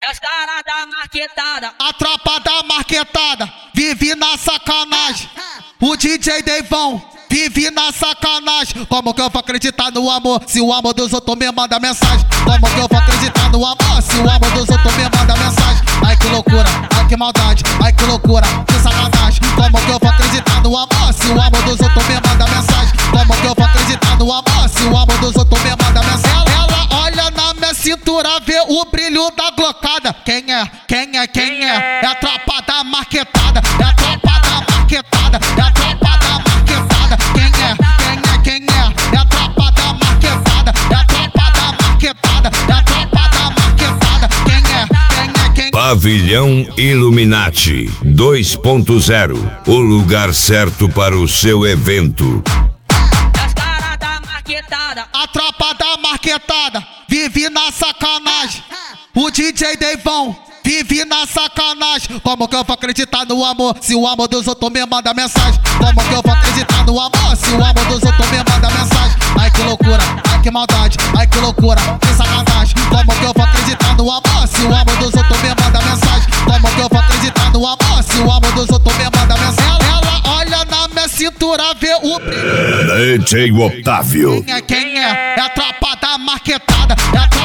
É os caras da marquetada. A tropa da marquetada vive na sacanagem. O DJ Deivão vive na sacanagem. Como que eu vou acreditar no amor se o amor dos outros me manda mensagem? Como que eu vou acreditar no amor se o amor dos outros me manda mensagem? Ai que loucura, ai que maldade, ai que loucura, que sacanagem. Como que eu vou acreditar no amor se o amor dos outros me manda mensagem? Como que eu vou acreditar no amor se o amor dos outros me manda mensagem? Ela olha na minha cintura, vê o brilho da glocada. Quem é? Quem é? Quem é? É a tropa da marquetada. É a tropa da marquetada. É a tropa da marquetada. Quem é? Quem é? Quem é? É a tropa da marquetada. É a tropa da marquetada. É a tropa da marquetada. Quem é? Quem é? Quem é? Pavilhão Illuminati 2.0, o lugar certo para o seu evento. É os caras da marquetada. A tropa da marquetada vive na sacanagem. O DJ Deivão vive na sacanagem. Como que eu vou acreditar no amor se o amor dos outros me manda mensagem? Como que eu vou acreditar no amor se o amor dos outros me manda mensagem? Ai que loucura, ai que maldade, ai que loucura, que sacanagem. Como que eu vou acreditar no amor se o amor dos outros me manda mensagem? Como que eu vou acreditar no amor se o amor dos outros me manda mensagem? Ela olha na minha cintura, vê o brilho. DJ Otávio. Quem é? Quem é? É a tropa da marquetada. É a